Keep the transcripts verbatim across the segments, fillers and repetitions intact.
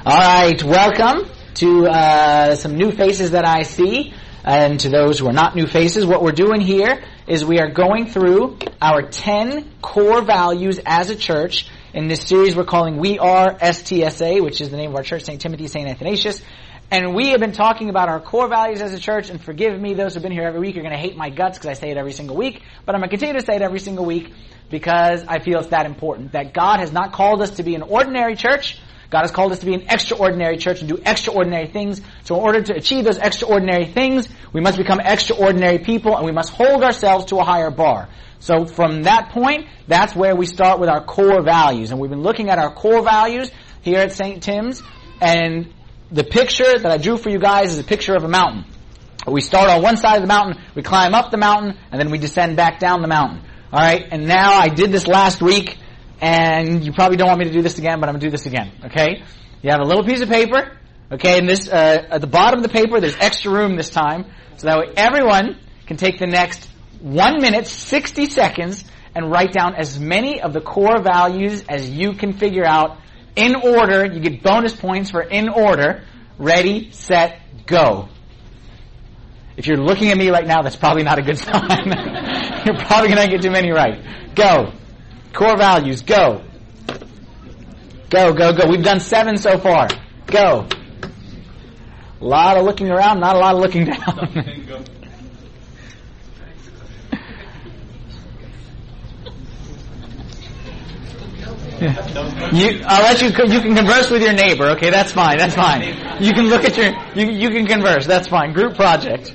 All right, welcome to uh, some new faces that I see, and to those who are not new faces. What we're doing here is we are going through our ten core values as a church. In this series we're calling We Are S T S A, which is the name of our church, Saint Timothy, Saint Athanasius. And we have been talking about our core values as a church, and forgive me, those who have been here every week are going to hate my guts because I say it every single week, but I'm going to continue to say it every single week because I feel it's that important. That God has not called us to be an ordinary church. God has called us to be an extraordinary church and do extraordinary things. So in order to achieve those extraordinary things, we must become extraordinary people, and we must hold ourselves to a higher bar. So from that point, that's where we start with our core values. And we've been looking at our core values here at Saint Tim's, and the picture that I drew for you guys is a picture of a mountain. We start on one side of the mountain, we climb up the mountain, and then we descend back down the mountain. All right, and now I did this last week, and you probably don't want me to do this again, but I'm going to do this again, okay? You have a little piece of paper, okay, and this, uh, at the bottom of the paper, there's extra room this time, so that way everyone can take the next one minute, sixty seconds, and write down as many of the core values as you can figure out in order. You get bonus points for in order. Ready, set, go. If you're looking at me right now, that's probably not a good sign. You're probably going to get too many right. Go. Core values, go. Go, go, go. We've done seven so far. Go. A lot of looking around, not a lot of looking down. Yeah. You, I'll let you. You can converse with your neighbor. Okay, that's fine. That's fine. You can look at your. You you can converse. That's fine. Group project.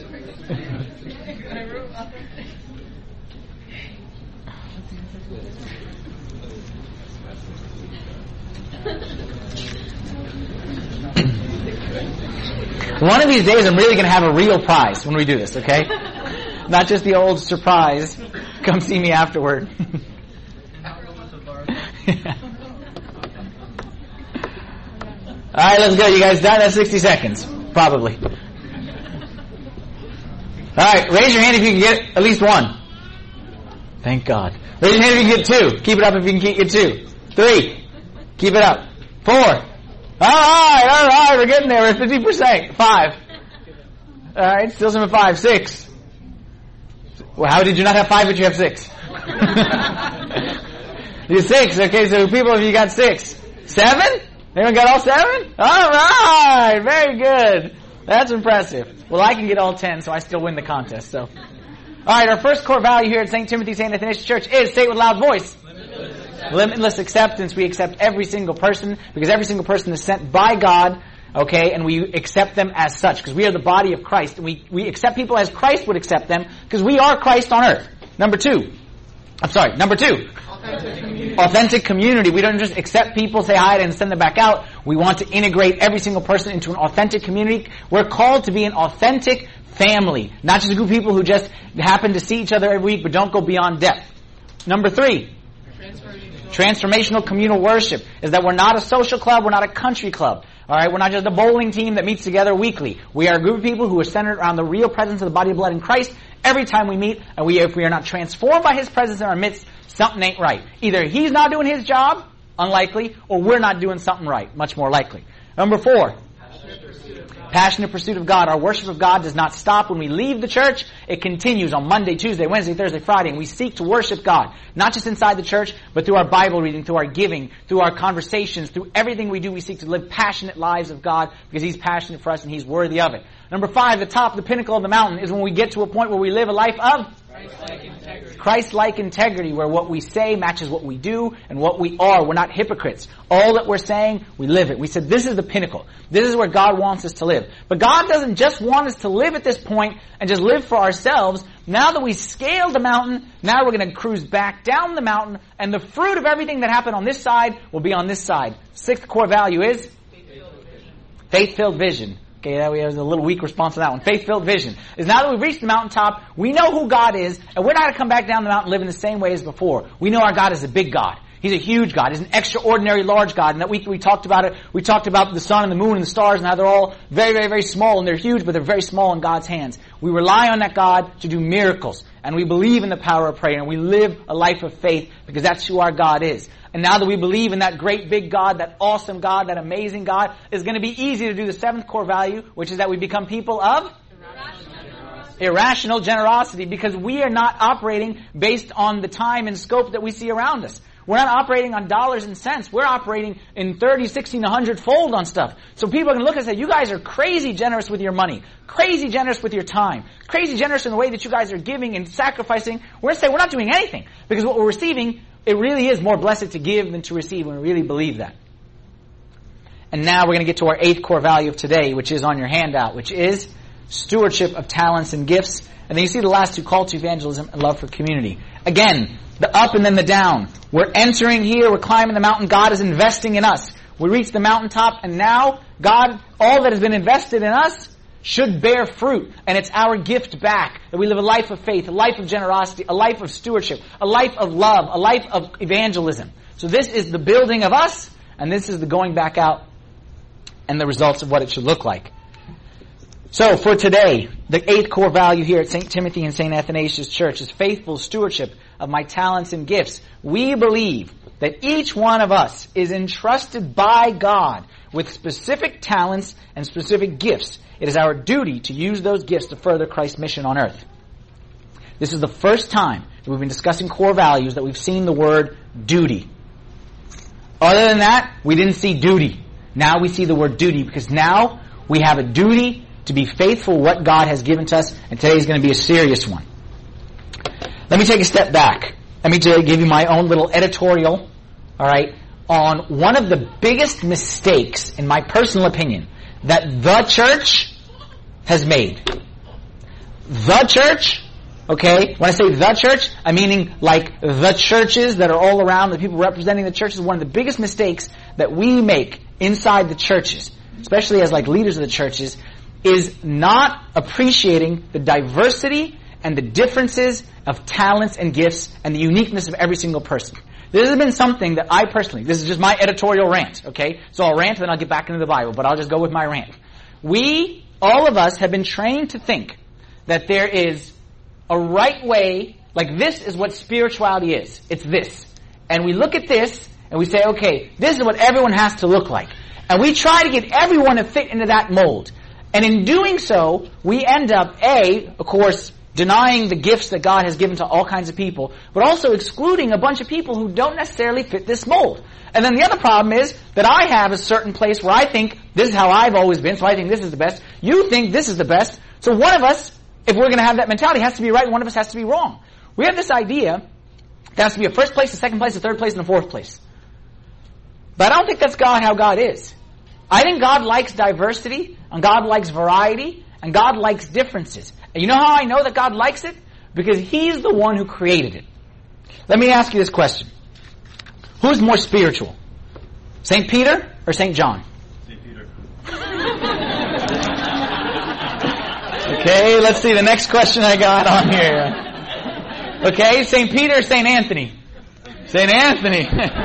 One of these days, I'm really going to have a real prize when we do this. Okay, not just the old surprise. Come see me afterward. Yeah. All right, let's go. You guys done? That's sixty seconds, probably. All right, raise your hand if you can get at least one. Thank God. Raise your hand if you can get two. Keep it up if you can get two. Three. Keep it up. Four. All right, all right, we're getting there. We're at fifty percent. Five. All right, still some at five. Six. Well, how did you not have five but you have six? You're six. Okay, so people, have you got six? Seven? Anyone got all seven? All right, very good. That's impressive. Well, I can get all ten, so I still win the contest. So, all right, our first core value here at Saint Timothy, Saint Athanasius Church is, say it with a loud voice, limitless. limitless acceptance. We accept every single person because every single person is sent by God. Okay, and we accept them as such because we are the body of Christ. And we we accept people as Christ would accept them because we are Christ on earth. Number two. I'm sorry. Number two. Authentic community. Authentic community. We don't just accept people, say hi, and send them back out. We want to integrate every single person into an authentic community. We're called to be an authentic family, not just a group of people who just happen to see each other every week but don't go beyond depth. Number three. Transformational. Transformational communal worship is that we're not a social club, we're not a country club. All right, we're not just a bowling team that meets together weekly. We are a group of people who are centered around the real presence of the body and blood in Christ every time we meet, and we, if we are not transformed by His presence in our midst, something ain't right. Either He's not doing His job, unlikely, or we're not doing something right, much more likely. Number four. Passionate pursuit of God. Passionate pursuit of God. Our worship of God does not stop when we leave the church. It continues on Monday, Tuesday, Wednesday, Thursday, Friday, and we seek to worship God. Not just inside the church, but through our Bible reading, through our giving, through our conversations, through everything we do, we seek to live passionate lives of God because He's passionate for us and He's worthy of it. Number five, the top, the pinnacle of the mountain is when we get to a point where we live a life of Christ-like integrity. Christ-like integrity, where what we say matches what we do and what we are. We're not hypocrites. All that we're saying, we live it. We said this is the pinnacle. This is where God wants us to live. But God doesn't just want us to live at this point and just live for ourselves. Now that we scaled the mountain, now we're going to cruise back down the mountain, and the fruit of everything that happened on this side will be on this side. Sixth core value is faith-filled vision. Faith-filled vision. Okay, that we have a little weak response to that one. Faith-filled vision is now that we've reached the mountaintop, we know who God is, and we're not going to come back down the mountain and live in the same way as before. We know our God is a big God. He's a huge God. He's an extraordinary large God. And that week we talked about it. We talked about the sun and the moon and the stars and how they're all very, very, very small and they're huge, but they're very small in God's hands. We rely on that God to do miracles. And we believe in the power of prayer. And we live a life of faith because that's who our God is. And now that we believe in that great big God, that awesome God, that amazing God, it's going to be easy to do the seventh core value, which is that we become people of irrational generosity, because we are not operating based on the time and scope that we see around us. We're not operating on dollars and cents. We're operating in thirty, sixty, and one hundred fold on stuff. So people are going to look and say, you guys are crazy generous with your money, crazy generous with your time, crazy generous in the way that you guys are giving and sacrificing. We're going to say we're not doing anything, because what we're receiving, it really is more blessed to give than to receive when we really believe that. And now we're going to get to our eighth core value of today, which is on your handout, which is stewardship of talents and gifts. And then you see the last two, call to evangelism and love for community. Again, the up and then the down. We're entering here, we're climbing the mountain, God is investing in us. We reach the mountaintop, and now God, all that has been invested in us, should bear fruit. And it's our gift back, that we live a life of faith, a life of generosity, a life of stewardship, a life of love, a life of evangelism. So this is the building of us, and this is the going back out and the results of what it should look like. So for today, the eighth core value here at Saint Timothy and Saint Athanasius Church is faithful stewardship of my talents and gifts. We believe that each one of us is entrusted by God with specific talents and specific gifts. It is our duty to use those gifts to further Christ's mission on earth. This is the first time that we've been discussing core values that we've seen the word duty. Other than that, we didn't see duty. Now we see the word duty, because now we have a duty to be faithful what God has given to us, and today is going to be a serious one. Let me take a step back. Let me give you my own little editorial, all right, on one of the biggest mistakes, in my personal opinion, that the church has made. The church, okay, when I say the church, I'm meaning like the churches that are all around, the people representing the churches. One of the biggest mistakes that we make inside the churches, especially as like leaders of the churches, is not appreciating the diversity and the differences of talents and gifts and the uniqueness of every single person. This has been something that I personally, this is just my editorial rant, okay? So I'll rant, then I'll get back into the Bible, but I'll just go with my rant. We, all of us, have been trained to think that there is a right way, like this is what spirituality is. It's this. And we look at this, and we say, okay, this is what everyone has to look like. And we try to get everyone to fit into that mold. And in doing so, we end up, A, of course, denying the gifts that God has given to all kinds of people, but also excluding a bunch of people who don't necessarily fit this mold. And then the other problem is that I have a certain place where I think this is how I've always been, so I think this is the best. You think this is the best. So one of us, if we're going to have that mentality, has to be right, and one of us has to be wrong. We have this idea there has to be a first place, a second place, a third place, and a fourth place. But I don't think that's God how God is. I think God likes diversity, and God likes variety, and God likes differences. And you know how I know that God likes it? Because He's the one who created it. Let me ask you this question. Who's more spiritual? Saint Peter or Saint John? Saint Peter. Okay, let's see the next question I got on here. Okay, Saint Peter or Saint Anthony? Saint Anthony.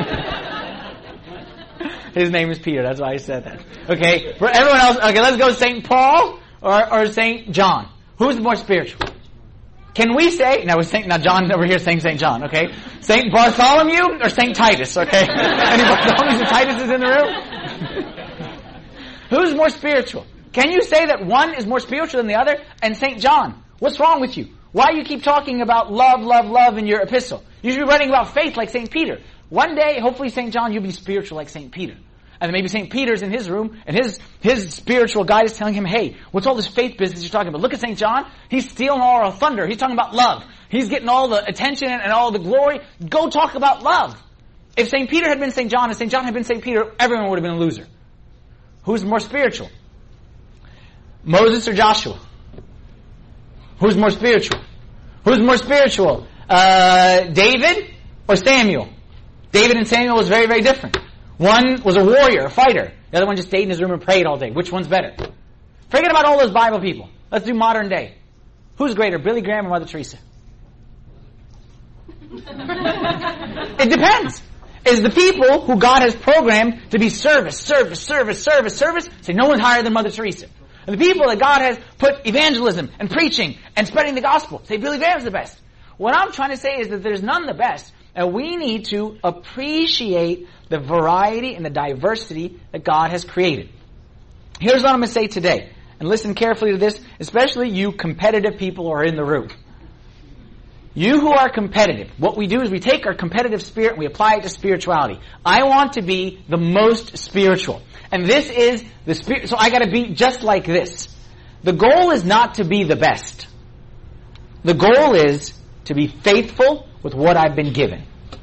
His name is Peter, that's why I said that. Okay, for everyone else, okay, let's go Saint Paul or, or Saint John. Who's more spiritual? Can we say, now we're Saint, now John over here saying Saint John, okay? Saint Bartholomew or Saint Titus, okay? Any Bartholomews and Tituses in the room? Who's more spiritual? Can you say that one is more spiritual than the other? And Saint John, what's wrong with you? Why do you keep talking about love, love, love in your epistle? You should be writing about faith like Saint Peter. One day, hopefully Saint John, you'll be spiritual like Saint Peter. And then maybe Saint Peter's in his room, and his his spiritual guide is telling him, hey, what's all this faith business you're talking about? Look at Saint John. He's stealing all our thunder. He's talking about love. He's getting all the attention and all the glory. Go talk about love. If Saint Peter had been Saint John and Saint John had been Saint Peter, everyone would have been a loser. Who's more spiritual? Moses or Joshua? Who's more spiritual? Who's more spiritual? Uh, David or Samuel? David and Samuel was very, very different. One was a warrior, a fighter. The other one just stayed in his room and prayed all day. Which one's better? Forget about all those Bible people. Let's do modern day. Who's greater, Billy Graham or Mother Teresa? It depends. is the people who God has programmed to be service, service, service, service, service. Say, no one's higher than Mother Teresa. And the people that God has put evangelism and preaching and spreading the gospel, say, Billy Graham's the best. What I'm trying to say is that there's none the best. And we need to appreciate the variety and the diversity that God has created. Here's what I'm going to say today. And listen carefully to this, especially you competitive people who are in the room. You who are competitive, what we do is we take our competitive spirit and we apply it to spirituality. I want to be the most spiritual. And this is the spirit, so I gotta be just like this. The goal is not to be the best. The goal is to be faithful with what I've been given.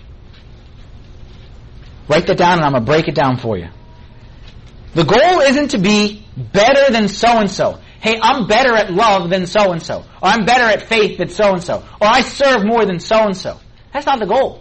Write that down and I'm gonna break it down for you. The goal isn't to be better than so-and-so. Hey, I'm better at love than so-and-so. Or I'm better at faith than so-and-so. Or I serve more than so-and-so. That's not the goal.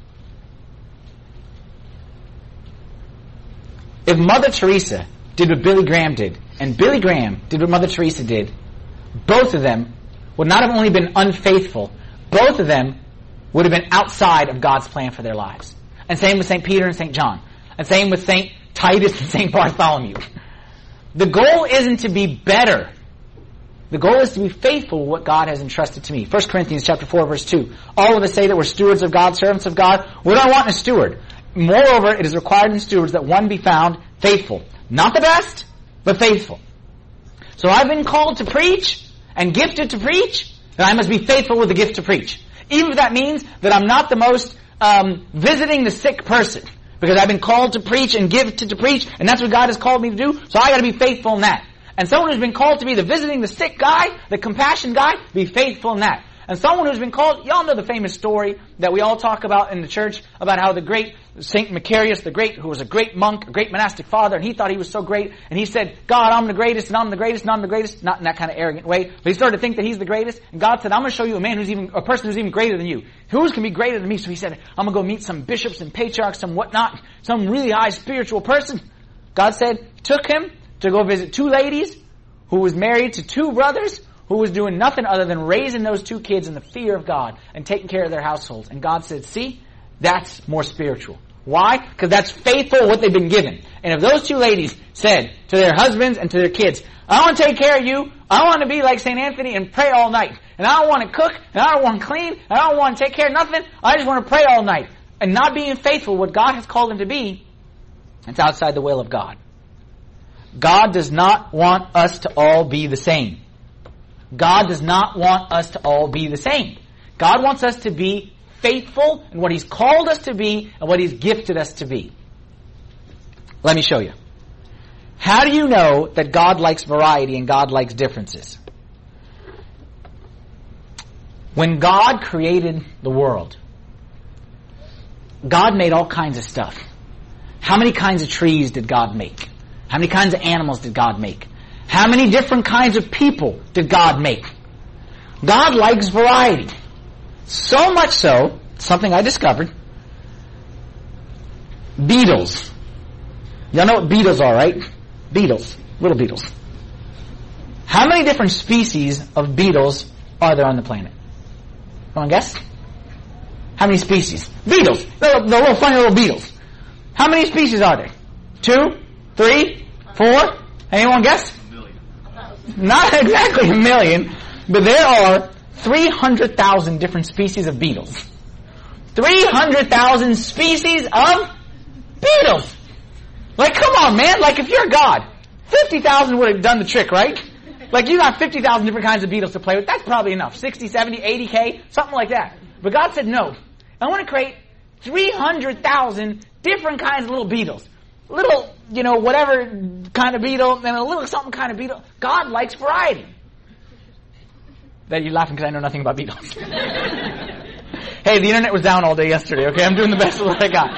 If Mother Teresa did what Billy Graham did, and Billy Graham did what Mother Teresa did, both of them would not have only been unfaithful, both of them would have been outside of God's plan for their lives. And same with Saint Peter and Saint John. And same with Saint Titus and Saint Bartholomew. The goal isn't to be better. The goal is to be faithful with what God has entrusted to me. First Corinthians chapter four, verse two. All of us say that we're stewards of God, servants of God. What do I want in a steward? Moreover, it is required in stewards that one be found faithful. Not the best, but faithful. So I've been called to preach and gifted to preach, then I must be faithful with the gift to preach. Even if that means that I'm not the most um, visiting the sick person. Because I've been called to preach and gifted to preach, and that's what God has called me to do, so I gotta be faithful in that. And someone who's been called to be the visiting the sick guy, the compassion guy, be faithful in that. And someone who's been called, y'all know the famous story that we all talk about in the church about how the great Saint Macarius, the great, who was a great monk, a great monastic father, and he thought he was so great, and he said, God, I'm the greatest, and I'm the greatest, and I'm the greatest, not in that kind of arrogant way, but he started to think that he's the greatest, and God said, I'm going to show you a man who's even, a person who's even greater than you. Who's can be greater than me? So he said, I'm going to go meet some bishops and patriarchs and whatnot, some really high spiritual person. God said, took him to go visit two ladies who was married to two brothers, who was doing nothing other than raising those two kids in the fear of God and taking care of their households. And God said, see, that's more spiritual. Why? Because that's faithful what they've been given. And if those two ladies said to their husbands and to their kids, I want to take care of you, I want to be like Saint Anthony and pray all night, and I don't want to cook, and I don't want to clean, and I don't want to take care of nothing, I just want to pray all night, and not being faithful what God has called them to be, it's outside the will of God. God does not want us to all be the same. God does not want us to all be the same. God wants us to be faithful in what He's called us to be and what He's gifted us to be. Let me show you. How do you know that God likes variety and God likes differences? When God created the world, God made all kinds of stuff. How many kinds of trees did God make? How many kinds of animals did God make? How many different kinds of people did God make? God likes variety. So much so, something I discovered, beetles. Y'all know what beetles are, right? Beetles. Little beetles. How many different species of beetles are there on the planet? Come on, guess? How many species? Beetles. The little funny little beetles. How many species are there? Two? Three? Four? Anyone guess? Not exactly a million, but there are three hundred thousand different species of beetles. three hundred thousand species of beetles! Like, come on, man. Like, if you're God, fifty thousand would have done the trick, right? Like, you got fifty thousand different kinds of beetles to play with. That's probably enough. sixty, seventy, eighty K, something like that. But God said, no. I want to create three hundred thousand different kinds of little beetles. Little, you know, whatever kind of beetle, and a little something kind of beetle. God likes variety. That you're laughing because I know nothing about beetles. Hey, the internet was down all day yesterday, okay? I'm doing the best with what I got.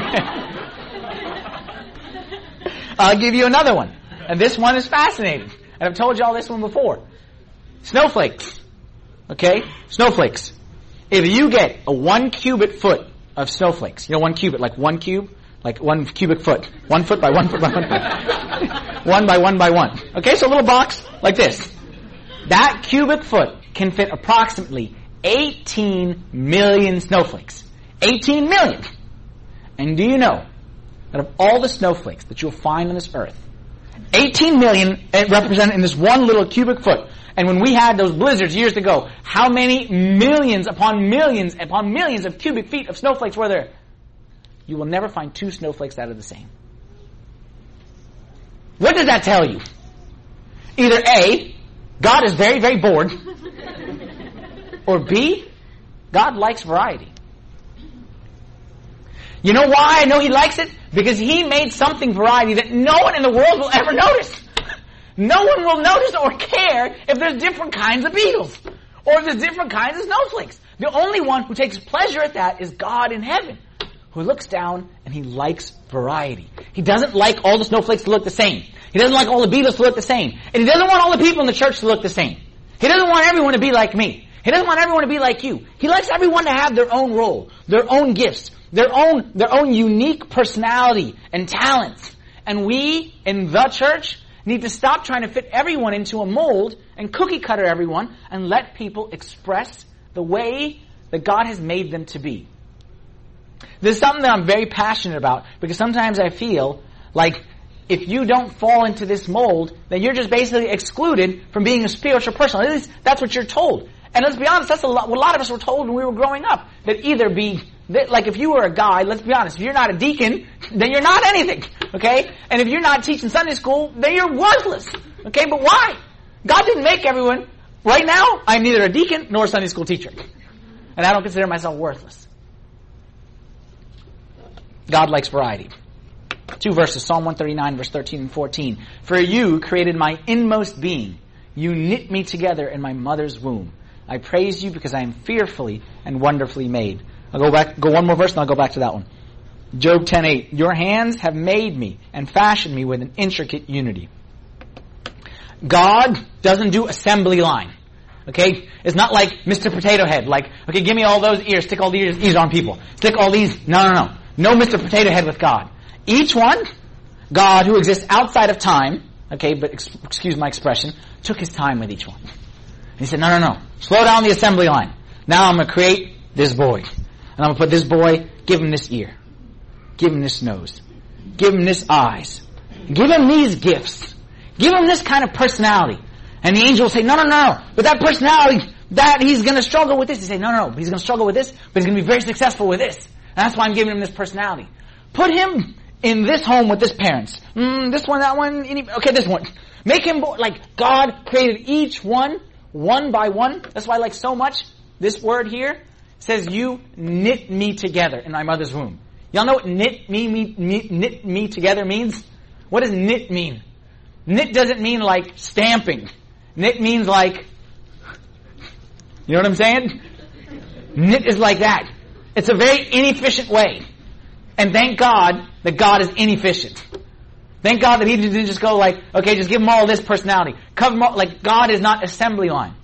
I'll give you another one. And this one is fascinating. And I've told you all this one before. Snowflakes. Okay? Snowflakes. If you get a one cubic foot of snowflakes, you know, one cubit, like one cube, like one cubic foot. One foot by one foot by one foot. One by one by one. Okay, so a little box like this. That cubic foot can fit approximately eighteen million snowflakes. eighteen million. And do you know that of all the snowflakes that you'll find on this earth, eighteen million represented in this one little cubic foot. And when we had those blizzards years ago, how many millions upon millions upon millions of cubic feet of snowflakes were there? You will never find two snowflakes that are the same. What does that tell you? Either A, God is very, very bored, or B, God likes variety. You know why I know He likes it? Because He made something variety that no one in the world will ever notice. No one will notice or care if there's different kinds of beetles or if there's different kinds of snowflakes. The only one who takes pleasure at that is God in heaven, who looks down and He likes variety. He doesn't like all the snowflakes to look the same. He doesn't like all the beetles to look the same. And He doesn't want all the people in the church to look the same. He doesn't want everyone to be like me. He doesn't want everyone to be like you. He likes everyone to have their own role, their own gifts, their own, their own unique personality and talents. And we, in the church, need to stop trying to fit everyone into a mold and cookie cutter everyone and let people express the way that God has made them to be. This is something that I'm very passionate about because sometimes I feel like if you don't fall into this mold, then you're just basically excluded from being a spiritual person. At least that's what you're told. And let's be honest, that's a lot, what a lot of us were told when we were growing up. That either be, that, like if you were a guy, let's be honest, if you're not a deacon, then you're not anything. Okay? And if you're not teaching Sunday school, then you're worthless. Okay? But why? God didn't make everyone. Right now, I'm neither a deacon nor a Sunday school teacher. And I don't consider myself worthless. God likes variety. Two verses, Psalm one thirty-nine, verse thirteen and fourteen. For you created my inmost being. You knit me together in my mother's womb. I praise you because I am fearfully and wonderfully made. I'll go back, go one more verse and I'll go back to that one. Job ten eight. Your hands have made me and fashioned me with an intricate unity. God doesn't do assembly line. Okay? It's not like Mister Potato Head. Like, okay, give me all those ears, stick all the ears, ears on people. Stick all these. No, no, no. No Mister Potato Head with God. Each one, God who exists outside of time, okay, but ex- excuse my expression, took His time with each one. And He said, no, no, no. Slow down the assembly line. Now I'm going to create this boy. And I'm going to put this boy, give him this ear. Give him this nose. Give him this eyes. Give him these gifts. Give him this kind of personality. And the angel will say, no, no, no. But that personality, that he's going to struggle with this. He say, no, no, no. But he's going to struggle with this, but he's going to be very successful with this. And that's why I'm giving him this personality. Put him in this home with this parents. Mm, this one, that one, any, okay, this one. Make him, like, God created each one, one by one. That's why I like so much this word here. Says, you knit me together in my mother's womb. Y'all know what knit me, me, me, knit me together means? What does knit mean? Knit doesn't mean like stamping. Knit means like, you know what I'm saying? Knit is like that. It's a very inefficient way. And thank God that God is inefficient. Thank God that He didn't just go like, okay, just give them all this personality. Cover them all, like God is not assembly line.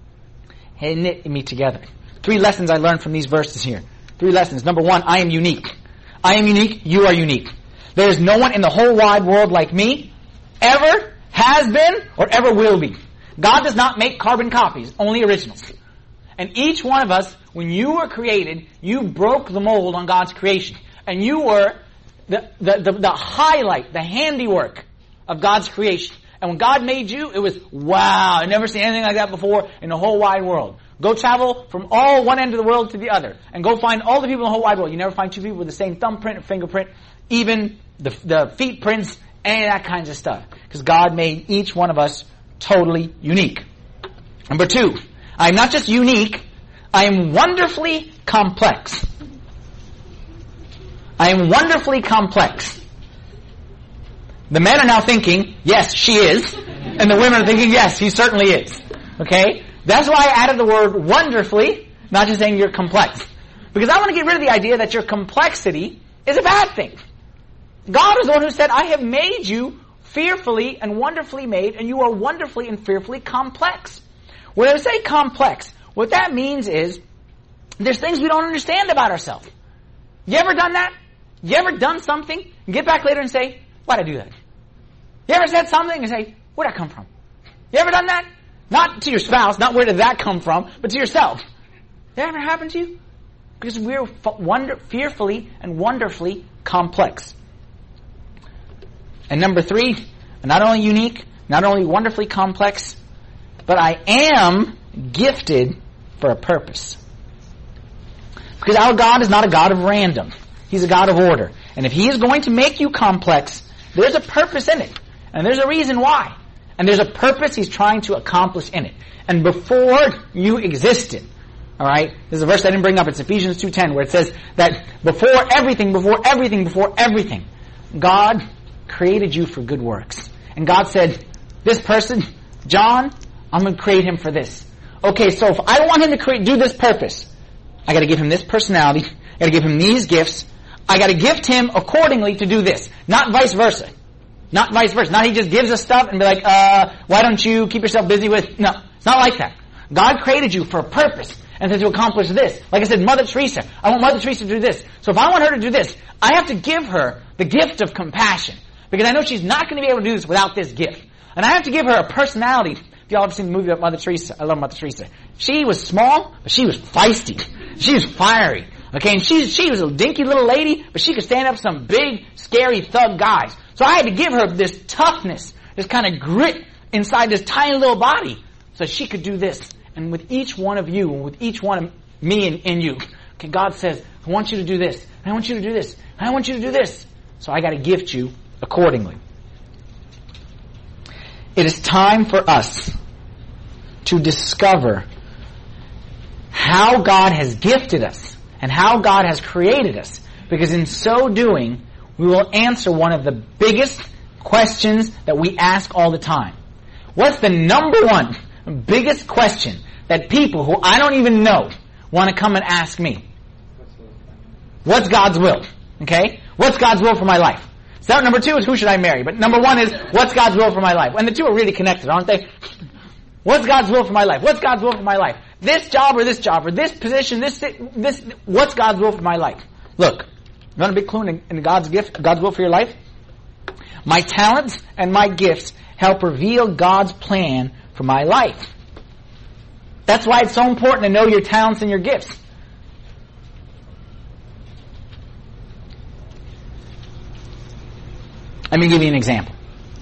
He knit me together. Three lessons I learned from these verses here. Three lessons. Number one, I am unique. I am unique. You are unique. There is no one in the whole wide world like me, ever, has been, or ever will be. God does not make carbon copies, only originals. And each one of us, when you were created, you broke the mold on God's creation. And you were the, the, the, the highlight, the handiwork of God's creation. And when God made you, it was, wow, I've never seen anything like that before in the whole wide world. Go travel from all one end of the world to the other. And go find all the people in the whole wide world. You never find two people with the same thumbprint or fingerprint. Even the, the feet prints, any of that kinds of stuff. Because God made each one of us totally unique. Number two, I am not just unique, I am wonderfully complex. I am wonderfully complex. The men are now thinking, yes, she is. And the women are thinking, yes, he certainly is. Okay? That's why I added the word wonderfully, not just saying you're complex. Because I want to get rid of the idea that your complexity is a bad thing. God is the one who said, I have made you fearfully and wonderfully made, and you are wonderfully and fearfully complex. When I say complex, what that means is, there's things we don't understand about ourselves. You ever done that? You ever done something, and get back later and say, why'd I do that? You ever said something and say, where'd that come from? You ever done that? Not to your spouse, not where did that come from, but to yourself. That ever happened to you? Because we're f- wonder, fearfully and wonderfully complex. And number three, not only unique, not only wonderfully complex, but I am gifted for a purpose. Because our God is not a God of random. He's a God of order. And if He is going to make you complex, there's a purpose in it. And there's a reason why. And there's a purpose He's trying to accomplish in it. And before you existed, alright, this is a verse I didn't bring up, it's Ephesians two ten, where it says that before everything, before everything, before everything, God created you for good works. And God said, this person, John, I'm going to create him for this. Okay, so if I want him to create, do this purpose, I got to give him this personality, I got to give him these gifts, I got to gift him accordingly to do this. Not vice versa. Not vice versa. Not he just gives us stuff and be like, uh, why don't you keep yourself busy with... No, it's not like that. God created you for a purpose and said to accomplish this. Like I said, Mother Teresa, I want Mother Teresa to do this. So if I want her to do this, I have to give her the gift of compassion. Because I know she's not going to be able to do this without this gift. And I have to give her a personality. If y'all ever seen the movie about Mother Teresa, I love Mother Teresa. She was small, but she was feisty. She was fiery. Okay, and she, she was a dinky little lady, but she could stand up to some big, scary thug guys. So I had to give her this toughness, this kind of grit inside this tiny little body, so she could do this. And with each one of you, and with each one of me and, and you, okay, God says, I want you to do this, I want you to do this, I want you to do this. So I got to gift you accordingly. It is time for us to discover how God has gifted us and how God has created us. Because in so doing, we will answer one of the biggest questions that we ask all the time. What's the number one biggest question that people who I don't even know want to come and ask me? What's God's will? Okay? What's God's will for my life? So number two is who should I marry? But number one is what's God's will for my life? And the two are really connected, aren't they? What's God's will for my life? What's God's will for my life? This job or this job or this position, this, this, what's God's will for my life? Look, you want a big clue in, in God's gift, God's will for your life? My talents and my gifts help reveal God's plan for my life. That's why it's so important to know your talents and your gifts. Let me give you an example.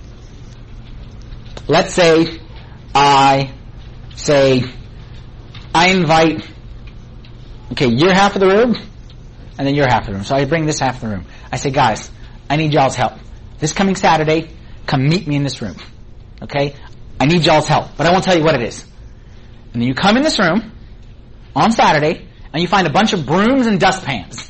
Let's say I say, I invite, okay, your half of the room, and then your half of the room. So I bring this half of the room. I say, guys, I need y'all's help. This coming Saturday, come meet me in this room. Okay? I need y'all's help, but I won't tell you what it is. And then you come in this room on Saturday, and you find a bunch of brooms and dustpans.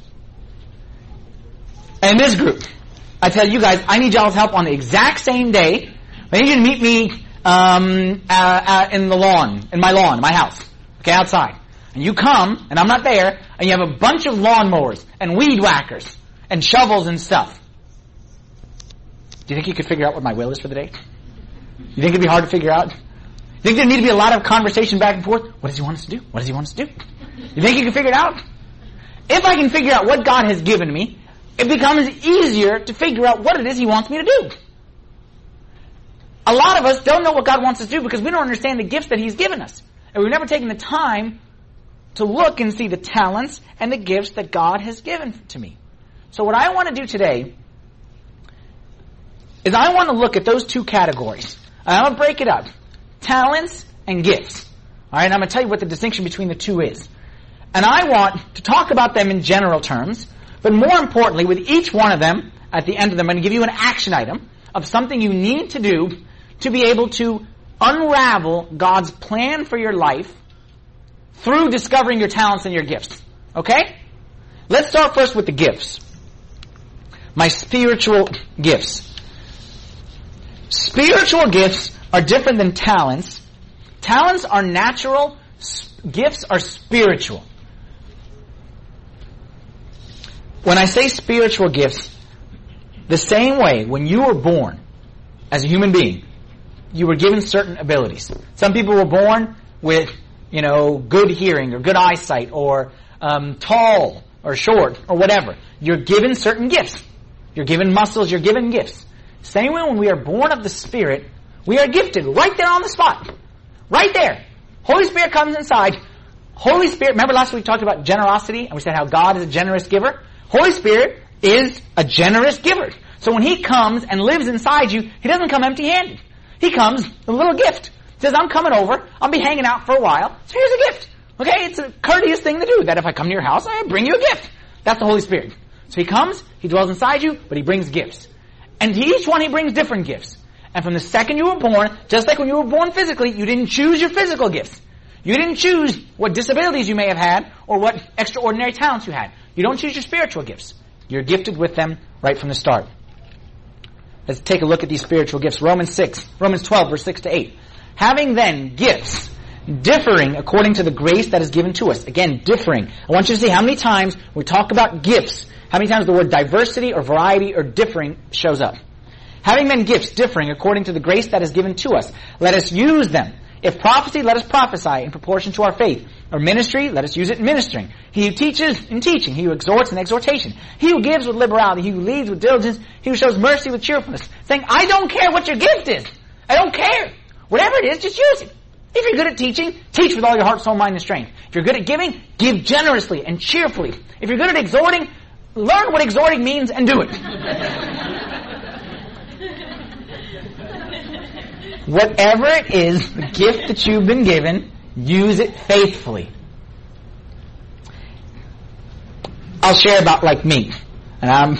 And this group, I tell you guys, I need y'all's help on the exact same day. I need you to meet me um, uh, uh, in the lawn, in my lawn, my house, okay, outside. And you come, and I'm not there, and you have a bunch of lawnmowers and weed whackers and shovels and stuff. Do you think you could figure out what my will is for the day? You think it'd be hard to figure out? You think there need to be a lot of conversation back and forth? What does he want us to do? What does he want us to do? You think you can figure it out? If I can figure out what God has given me, it becomes easier to figure out what it is He wants me to do. A lot of us don't know what God wants us to do because we don't understand the gifts that He's given us. And we've never taken the time to look and see the talents and the gifts that God has given to me. So what I want to do today is I want to look at those two categories. And I'm going to break it up. Talents and gifts. Alright, and I'm going to tell you what the distinction between the two is. And I want to talk about them in general terms, but more importantly, with each one of them, at the end of them, I'm going to give you an action item of something you need to do to be able to unravel God's plan for your life through discovering your talents and your gifts. Okay? Let's start first with the gifts. My spiritual gifts. Spiritual gifts are different than talents. Talents are natural. Gifts are spiritual. When I say spiritual gifts, the same way when you were born as a human being, you were given certain abilities. Some people were born with, you know, good hearing or good eyesight or um, tall or short or whatever. You're given certain gifts. You're given muscles, you're given gifts. Same way when we are born of the Spirit, we are gifted right there on the spot. Right there. Holy Spirit comes inside. Holy Spirit, remember last week we talked about generosity, and we said how God is a generous giver? Holy Spirit is a generous giver. So when He comes and lives inside you, He doesn't come empty-handed. He comes with a little gift. He says, I'm coming over, I'll be hanging out for a while, so here's a gift. Okay, it's a courteous thing to do, that if I come to your house, I bring you a gift. That's the Holy Spirit. So He comes, He dwells inside you, but He brings gifts. And to each one He brings different gifts. And from the second you were born, just like when you were born physically, you didn't choose your physical gifts. You didn't choose what disabilities you may have had or what extraordinary talents you had. You don't choose your spiritual gifts. You're gifted with them right from the start. Let's take a look at these spiritual gifts. Romans six, Romans twelve, verse six to eight. Having then gifts differing according to the grace that is given to us. Again, differing. I want you to see how many times we talk about gifts, how many times the word diversity or variety or differing shows up. Having then gifts differing according to the grace that is given to us, let us use them. If prophecy, let us prophesy in proportion to our faith. Or ministry, let us use it in ministering. He who teaches in teaching. He who exhorts in exhortation. He who gives with liberality. He who leads with diligence. He who shows mercy with cheerfulness. Saying, I don't care what your gift is. I don't care. Whatever it is, just use it. If you're good at teaching, teach with all your heart, soul, mind, and strength. If you're good at giving, give generously and cheerfully. If you're good at exhorting, learn what exhorting means and do it. Whatever it is, the gift that you've been given, use it faithfully. I'll share about like me. And um,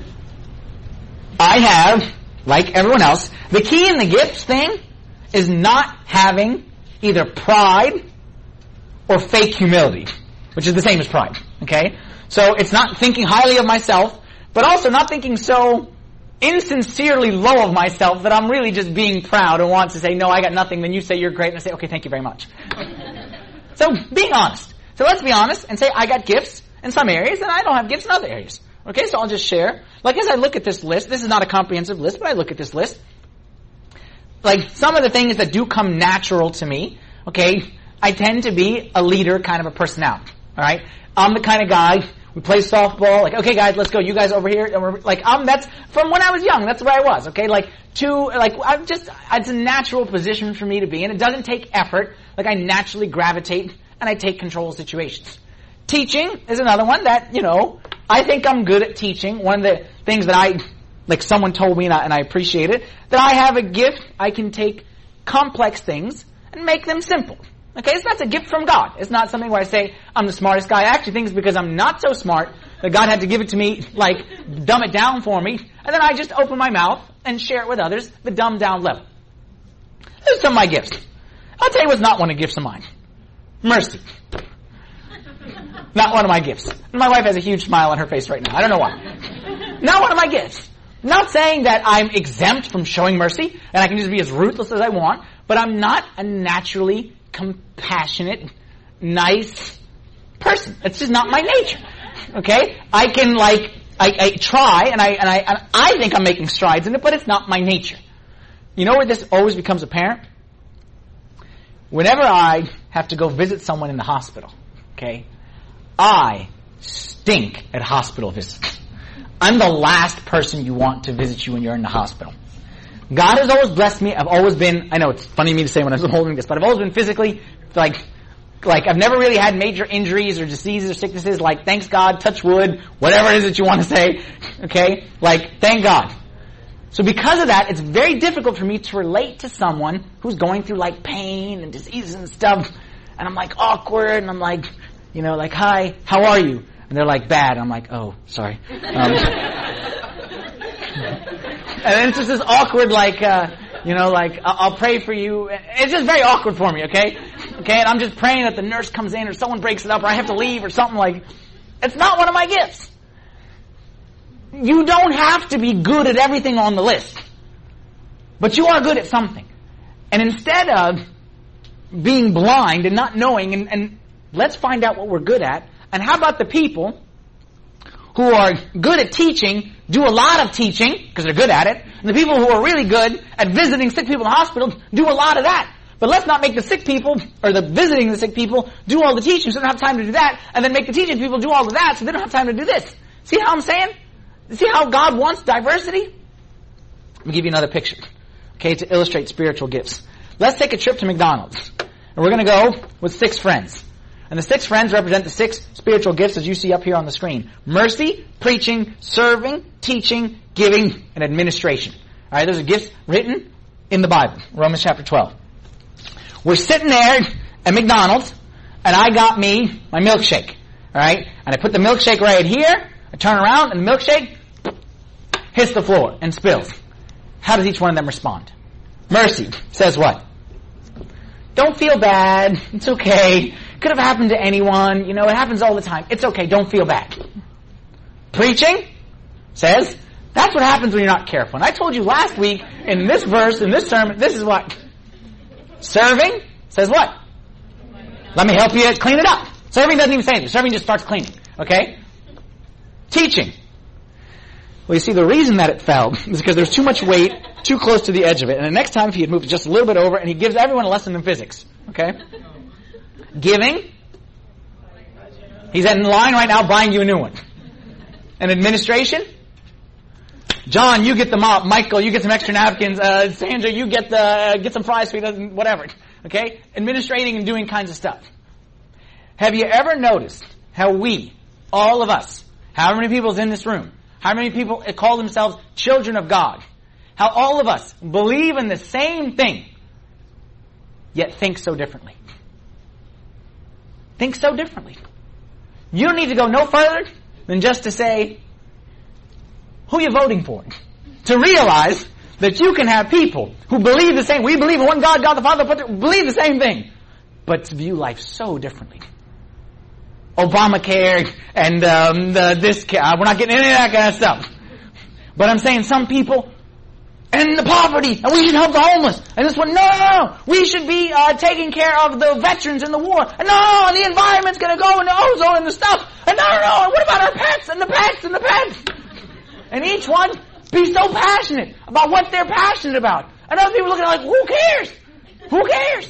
I have, like everyone else, the key in the gifts thing is not having either pride or fake humility, which is the same as pride. Okay? So it's not thinking highly of myself, but also not thinking so insincerely low of myself that I'm really just being proud and want to say, no, I got nothing, then you say you're great, and I say, okay, thank you very much. So, being honest. So let's be honest and say I got gifts in some areas and I don't have gifts in other areas. Okay, so I'll just share. Like as I look at this list, this is not a comprehensive list, but I look at this list. Like some of the things that do come natural to me, okay, I tend to be a leader kind of a personality. Alright? I'm the kind of guy, we play softball, like, okay guys, let's go, you guys over here, and we're, like, um, that's, from when I was young, that's where I was, okay, like, to, like, I'm just, it's a natural position for me to be in, it doesn't take effort, like, I naturally gravitate, and I take control of situations. Teaching is another one that, you know, I think I'm good at teaching. One of the things that I, like, someone told me, and I, and I appreciate it, that I have a gift, I can take complex things, and make them simple. Okay, so that's a gift from God. It's not something where I say, I'm the smartest guy. I actually think it's because I'm not so smart that God had to give it to me, like, dumb it down for me. And then I just open my mouth and share it with others, the dumbed down level. Those are some of my gifts. I'll tell you what's not one of the gifts of mine. Mercy. Not one of my gifts. And my wife has a huge smile on her face right now. I don't know why. Not one of my gifts. Not saying that I'm exempt from showing mercy, and I can just be as ruthless as I want, but I'm not a naturally compassionate, nice person. It's just not my nature. Okay? I can like, I, I try and I, and I, and I think I'm making strides in it, but it's not my nature. You know where this always becomes apparent? Whenever I have to go visit someone in the hospital, okay, I stink at hospital visits. I'm the last person you want to visit you when you're in the hospital. God has always blessed me. I've always been, I know it's funny of me to say when I was holding this, but I've always been physically, like, like I've never really had major injuries or diseases or sicknesses, like, thanks God, touch wood, whatever it is that you want to say, okay? Like, thank God. So because of that, it's very difficult for me to relate to someone who's going through, like, pain and diseases and stuff, and I'm, like, awkward, and I'm, like, you know, like, hi, how are you? And they're, like, bad. I'm like, oh, sorry. Um, And then it's just this awkward, like, uh, you know, like, I'll pray for you. It's just very awkward for me, okay? Okay, and I'm just praying that the nurse comes in or someone breaks it up or I have to leave or something like. It's not one of my gifts. You don't have to be good at everything on the list. But you are good at something. And instead of being blind and not knowing, and, and let's find out what we're good at. And how about the people who are good at teaching, do a lot of teaching, because they're good at it, and the people who are really good at visiting sick people in the hospital do a lot of that. But let's not make the sick people, or the visiting the sick people, do all the teaching, so they don't have time to do that, and then make the teaching people do all of that, so they don't have time to do this. See how I'm saying? See how God wants diversity? Let me give you another picture, okay, to illustrate spiritual gifts. Let's take a trip to McDonald's, and we're going to go with six friends. And the six friends represent the six spiritual gifts as you see up here on the screen. Mercy, preaching, serving, teaching, giving, and administration. All right, those are gifts written in the Bible. Romans chapter twelve. We're sitting there at McDonald's, and I got me my milkshake. All right, and I put the milkshake right here. I turn around, and the milkshake hits the floor and spills. How does each one of them respond? Mercy says what? Don't feel bad. It's okay. Could have happened to anyone. You know, it happens all the time. It's okay. Don't feel bad. Preaching says, that's what happens when you're not careful. And I told you last week, in this verse, in this sermon, this is what? Serving says what? Let me help you clean it up. Serving doesn't even say anything. Serving just starts cleaning. Okay? Teaching. Well, you see, the reason that it fell is because there's too much weight, too close to the edge of it. And the next time he had moved it just a little bit over, and he gives everyone a lesson in physics. Okay? Giving. He's in line right now buying you a new one. And administration. John, you get the mop. Michael, you get some extra napkins. Uh, Sandra, you get the uh, get some fries for you, whatever. Okay? Administrating and doing kinds of stuff. Have you ever noticed how we, all of us, how many people is in this room, how many people call themselves children of God, how all of us believe in the same thing, yet think so differently? Think so differently. You don't need to go no further than just to say, who you're voting for. To realize that you can have people who believe the same, we believe in one God, God the Father, but believe the same thing, but view life so differently. Obamacare and um, the, this, uh, we're not getting any of that kind of stuff. But I'm saying some people, and the poverty, and we should help the homeless. And this one, no, no, no, we should be uh, taking care of the veterans in the war. And no, the environment's going to go in the ozone and the stuff. And no, no, no, and what about our pets and the pets and the pets? And each one be so passionate about what they're passionate about. And other people looking like, who cares? Who cares?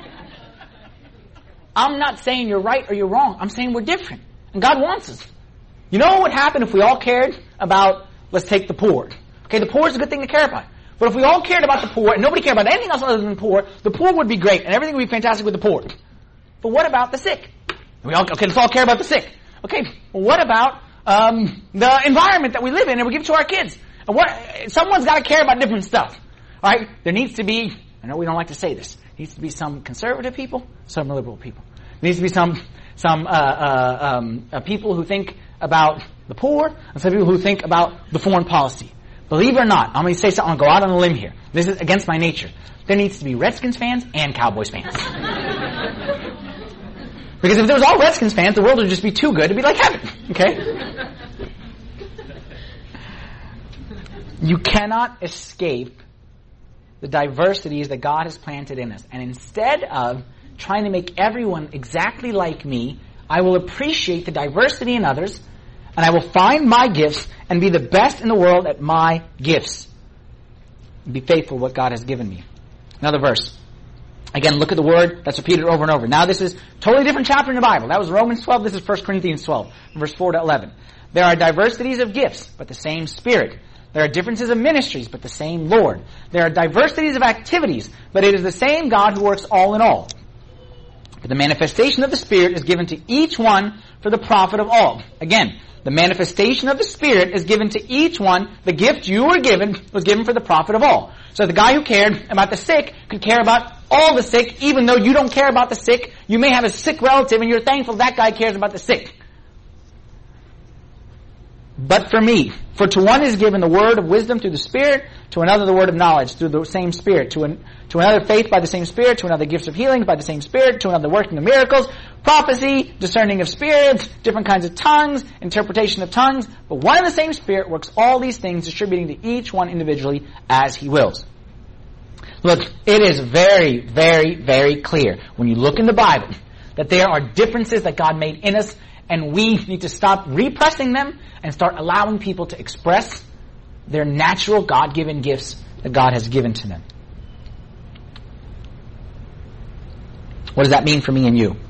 I'm not saying you're right or you're wrong. I'm saying we're different. And God wants us. You know what would happen if we all cared about, let's take the poor. Okay, the poor is a good thing to care about. But if we all cared about the poor and nobody cared about anything else other than the poor, the poor would be great and everything would be fantastic with the poor. But what about the sick? We all, okay, let's all care about the sick. Okay, well, what about um, the environment that we live in and we give to our kids? And what? Someone's got to care about different stuff. All right, there needs to be, I know we don't like to say this, there needs to be some conservative people, some liberal people. There needs to be some some uh, uh, um, uh, people who think about the poor and some people who think about the foreign policy. Believe it or not, I'm going to say something, I'm going to go out on a limb here. This is against my nature. There needs to be Redskins fans and Cowboys fans. Because if there was all Redskins fans, the world would just be too good to be like heaven. Okay? You cannot escape the diversities that God has planted in us. And instead of trying to make everyone exactly like me, I will appreciate the diversity in others, and I will find my gifts and be the best in the world at my gifts. Be faithful to what God has given me. Another verse. Again, look at the word that's repeated over and over. Now this is a totally different chapter in the Bible. That was Romans twelve. This is First Corinthians twelve, verse four to eleven. There are diversities of gifts, but the same Spirit. There are differences of ministries, but the same Lord. There are diversities of activities, but it is the same God who works all in all. But the manifestation of the Spirit is given to each one for the profit of all. Again, the manifestation of the Spirit is given to each one. The gift you were given was given for the profit of all. So the guy who cared about the sick could care about all the sick, even though you don't care about the sick. You may have a sick relative and you're thankful that guy cares about the sick. But for me, for to one is given the word of wisdom through the Spirit, to another the word of knowledge through the same Spirit, to an, to another faith by the same Spirit, to another gifts of healing by the same Spirit, to another working of miracles, prophecy, discerning of spirits, different kinds of tongues, interpretation of tongues. But one and the same Spirit works all these things, distributing to each one individually as He wills. Look, it is very, very, very clear when you look in the Bible that there are differences that God made in us, and we need to stop repressing them and start allowing people to express their natural God-given gifts that God has given to them. What does that mean for me and you?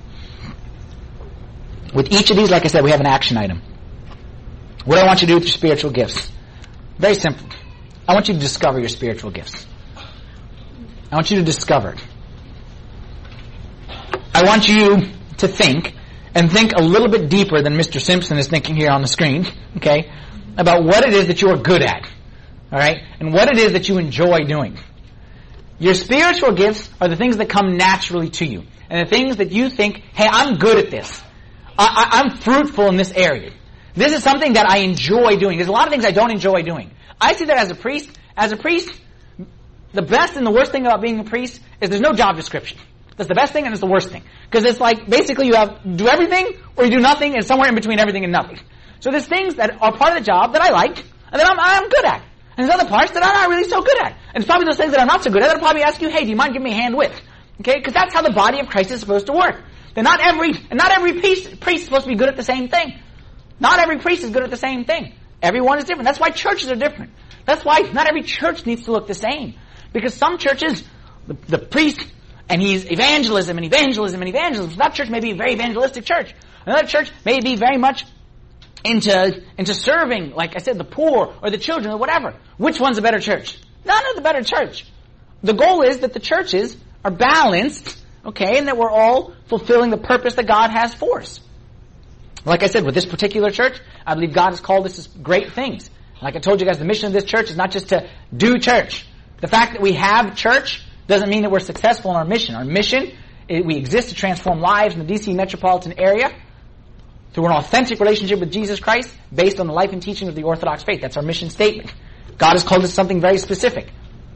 With each of these, like I said, we have an action item. What do I want you to do with your spiritual gifts? Very simple. I want you to discover your spiritual gifts. I want you to discover it. I want you to think, and think a little bit deeper than Mister Simpson is thinking here on the screen, okay, about what it is that you are good at, all right, and what it is that you enjoy doing. Your spiritual gifts are the things that come naturally to you, and the things that you think, hey, I'm good at this. I, I, I'm fruitful in this area. This is something that I enjoy doing. There's a lot of things I don't enjoy doing. I see that as a priest. As a priest, the best and the worst thing about being a priest is there's no job description. That's the best thing and it's the worst thing. Because it's like, basically you have do everything or you do nothing and somewhere in between everything and nothing. So there's things that are part of the job that I like and that I'm, I'm good at. And there's other parts that I'm not really so good at. And it's probably those things that I'm not so good at that I'll probably ask you, hey, do you mind giving me a hand with? Okay? Because that's how the body of Christ is supposed to work. That not every, and not every priest, priest is supposed to be good at the same thing. Not every priest is good at the same thing. Everyone is different. That's why churches are different. That's why not every church needs to look the same. Because some churches, the, the priest, and he's evangelism and evangelism and evangelism. So that church may be a very evangelistic church. Another church may be very much into, into serving, like I said, the poor or the children or whatever. Which one's a better church? None of the better church. The goal is that the churches are balanced, okay, and that we're all fulfilling the purpose that God has for us. Like I said, with this particular church, I believe God has called us to great things. Like I told you guys, the mission of this church is not just to do church. The fact that we have church doesn't mean that we're successful in our mission. Our mission, it, we exist to transform lives in the D C metropolitan area through an authentic relationship with Jesus Christ based on the life and teaching of the Orthodox faith. That's our mission statement. God has called us something very specific.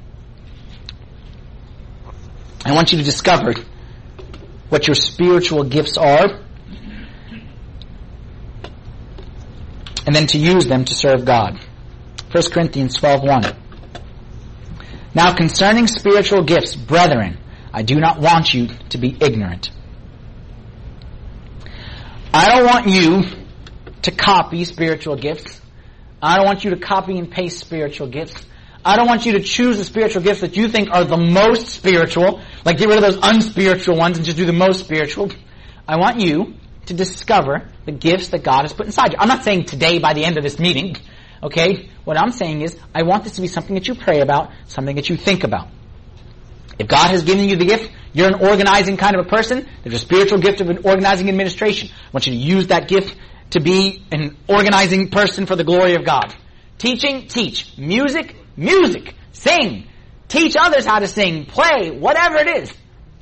I want you to discover what your spiritual gifts are and then to use them to serve God. First Corinthians twelve one. Now concerning spiritual gifts, brethren, I do not want you to be ignorant. I don't want you to copy spiritual gifts. I don't want you to copy and paste spiritual gifts. I don't want you to choose the spiritual gifts that you think are the most spiritual, like get rid of those unspiritual ones and just do the most spiritual. I want you to discover the gifts that God has put inside you. I'm not saying today by the end of this meeting, okay? What I'm saying is, I want this to be something that you pray about, something that you think about. If God has given you the gift, you're an organizing kind of a person, there's a spiritual gift of an organizing administration. I want you to use that gift to be an organizing person for the glory of God. Teaching, teach. Music, music. Sing. Teach others how to sing, play, whatever it is.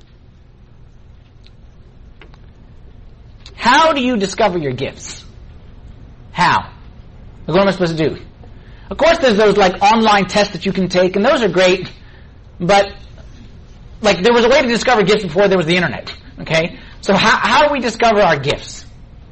How do you discover your gifts? How? Like, what am I supposed to do? Of course there's those like online tests that you can take, and those are great, but like there was a way to discover gifts before there was the internet, okay? So how, how do we discover our gifts?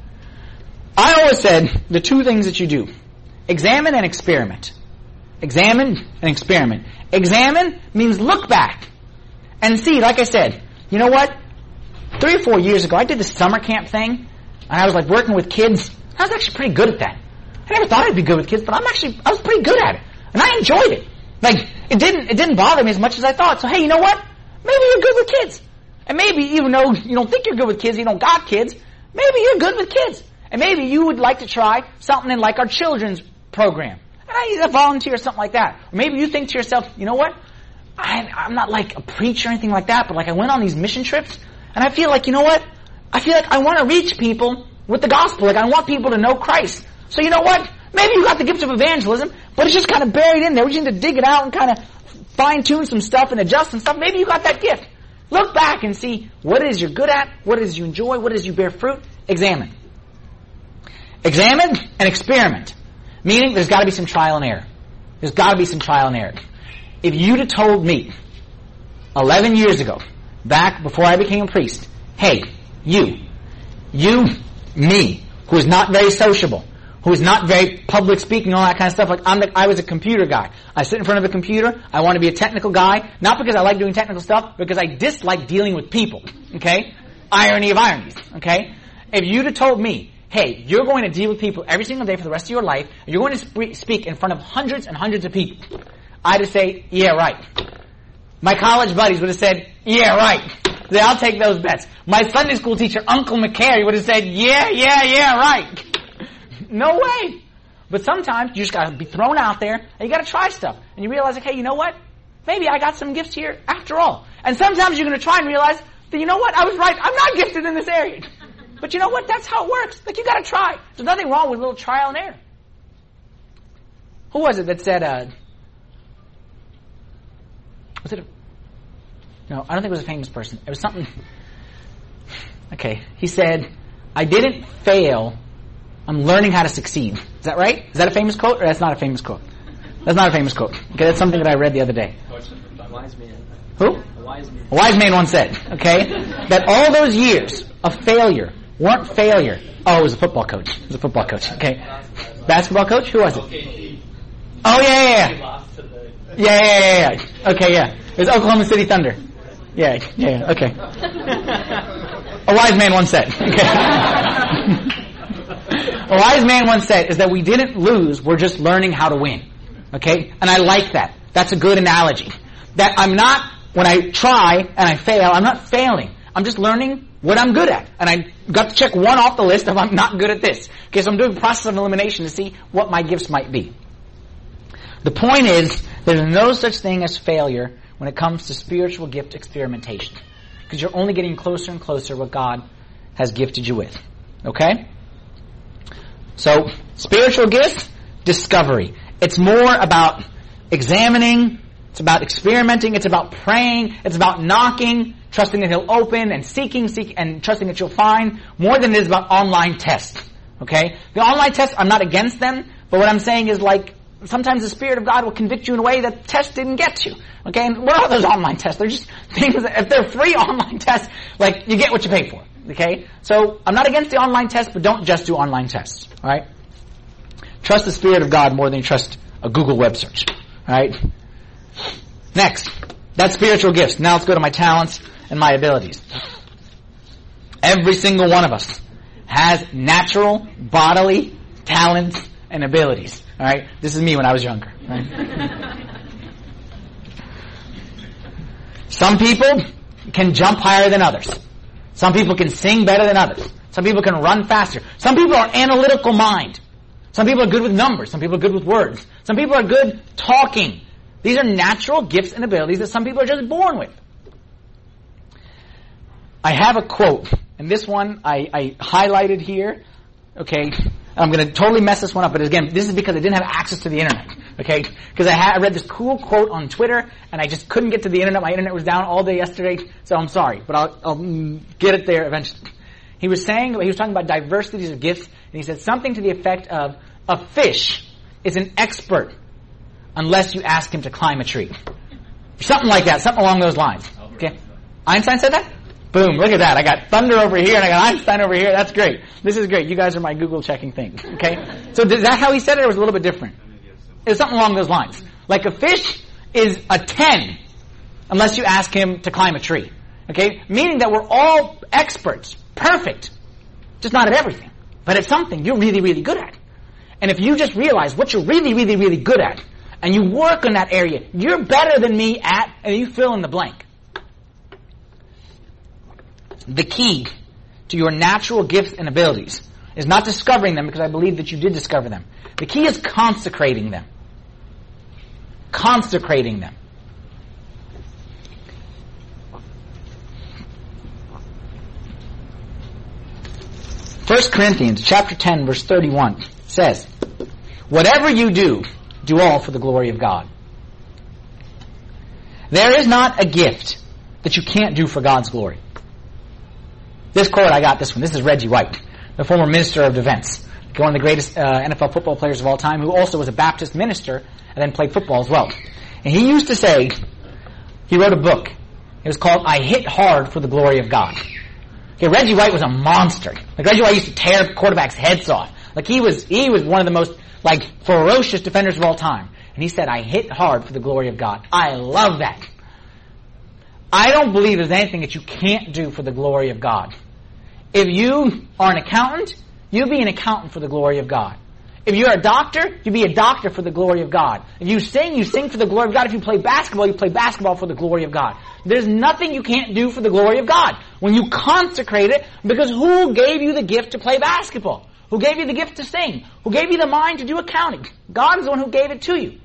I always said the two things that you do. Examine and experiment. Examine and experiment. Examine means look back and see, like I said, you know what? Three or four years ago, I did this summer camp thing, and I was like working with kids. I was actually pretty good at that. I never thought I'd be good with kids, but I'm actually, I was pretty good at it. And I enjoyed it. Like, it didn't, it didn't bother me as much as I thought. So hey, you know what? Maybe you're good with kids. And maybe even though you don't think you're good with kids, you don't got kids, maybe you're good with kids. And maybe you would like to try something in like our children's program. And I either volunteer or something like that. Or maybe you think to yourself, you know what? I, I'm not like a preacher or anything like that, but like I went on these mission trips, and I feel like, you know what? I feel like I want to reach people with the gospel. Like I want people to know Christ. So you know what? Maybe you got the gift of evangelism, but it's just kind of buried in there. We just need to dig it out and kind of fine-tune some stuff and adjust some stuff. Maybe you got that gift. Look back and see what it is you're good at, what it is you enjoy, what it is you bear fruit. Examine. Examine and experiment. Meaning there's got to be some trial and error. There's got to be some trial and error. If you'd have told me eleven years ago, back before I became a priest, hey, you, you, me, who is not very sociable, who is not very public speaking, all that kind of stuff, like I'm the, I was a computer guy. I sit in front of a computer, I want to be a technical guy, not because I like doing technical stuff, because I dislike dealing with people, okay? Irony of ironies, okay? If you'd have told me, hey, you're going to deal with people every single day for the rest of your life, and you're going to sp- speak in front of hundreds and hundreds of people, I'd have said, yeah, right. My college buddies would have said, yeah, right. Then I'll take those bets. My Sunday school teacher, Uncle McCary, would have said, yeah, yeah, yeah, right. No way. But sometimes you just got to be thrown out there, and you got to try stuff. And you realize, like, hey, you know what? Maybe I got some gifts here after all. And sometimes you're going to try and realize that, you know what? I was right. I'm not gifted in this area. But you know what? That's how it works. Like, you got to try. There's nothing wrong with a little trial and error. Who was it that said, uh, was it a, no, I don't think it was a famous person. It was something, okay. He said, I didn't fail. I'm learning how to succeed. Is that right? Is that a famous quote, or that's not a famous quote? That's not a famous quote. Okay, that's something that I read the other day. A wise man. Who? A wise man. A wise man once said, okay, that all those years of failure weren't failure. Oh, it was a football coach. It was a football coach. Okay. Basketball coach? Who was it? Oh, yeah, yeah, yeah. Yeah, yeah, yeah, yeah. Okay, yeah. It was Oklahoma City Thunder. Yeah, yeah, yeah. Okay. A wise man once said, okay. A wise man once said is that we didn't lose, we're just learning how to win. Okay? And I like that. That's a good analogy. That I'm not, when I try and I fail, I'm not failing. I'm just learning what I'm good at. And I got to check one off the list of I'm not good at this. Okay, so I'm doing a process of elimination to see what my gifts might be. The point is, there's no such thing as failure when it comes to spiritual gift experimentation. Because you're only getting closer and closer to what God has gifted you with. Okay? So, spiritual gifts, discovery. It's more about examining, it's about experimenting, it's about praying, it's about knocking, trusting that He'll open, and seeking, seek, and trusting that you'll find, more than it is about online tests. Okay? The online tests, I'm not against them, but what I'm saying is, like, sometimes the Spirit of God will convict you in a way that tests didn't get you. Okay? And what are those online tests? They're just things that, if they're free online tests, like, you get what you pay for. Okay? So, I'm not against the online tests, but don't just do online tests. Alright? Trust the Spirit of God more than you trust a Google web search. Alright? Next. That's spiritual gifts. Now let's go to my talents and my abilities. Every single one of us has natural, bodily talents and abilities. Alright? This is me when I was younger. Right? Some people can jump higher than others. Some people can sing better than others. Some people can run faster. Some people are analytical mind. Some people are good with numbers. Some people are good with words. Some people are good talking. These are natural gifts and abilities that some people are just born with. I have a quote, and this one I, I highlighted here. Okay, I'm going to totally mess this one up, but again, this is because I didn't have access to the internet. Okay, because I, ha- I read this cool quote on Twitter, and I just couldn't get to the internet. My internet was down all day yesterday, so I'm sorry, but I'll, I'll get it there eventually. He was saying, he was talking about diversities of gifts, and he said something to the effect of, a fish is an expert unless you ask him to climb a tree. Something like that, something along those lines. Okay? Einstein said that? Boom, look at that. I got thunder over here and I got Einstein over here. That's great. This is great. You guys are my Google checking thing. Okay? So is that how he said it, or was it a little bit different? It was something along those lines. Like a fish is a ten unless you ask him to climb a tree. Okay? Meaning that we're all experts. Perfect. Just not at everything. But at something you're really, really good at. And if you just realize what you're really, really, really good at, and you work in that area, you're better than me at, and you fill in the blank. The key to your natural gifts and abilities is not discovering them, because I believe that you did discover them. The key is consecrating them. Consecrating them. First Corinthians chapter ten verse thirty-one says, whatever you do, do all for the glory of God. There is not a gift that you can't do for God's glory. This quote, I got this one. This is Reggie White, the former minister of defense. One of the greatest uh, N F L football players of all time, who also was a Baptist minister and then played football as well. And he used to say, he wrote a book. It was called I Hit Hard for the Glory of God. Okay, Reggie White was a monster. Like, Reggie White used to tear quarterbacks' heads off. Like, he was, he was one of the most, like, ferocious defenders of all time. And he said, I hit hard for the glory of God. I love that. I don't believe there's anything that you can't do for the glory of God. If you are an accountant, you be an accountant for the glory of God. If you're a doctor, you be a doctor for the glory of God. If you sing, you sing for the glory of God. If you play basketball, you play basketball for the glory of God. There's nothing you can't do for the glory of God when you consecrate it, because who gave you the gift to play basketball? Who gave you the gift to sing? Who gave you the mind to do accounting? God is the one who gave it to you.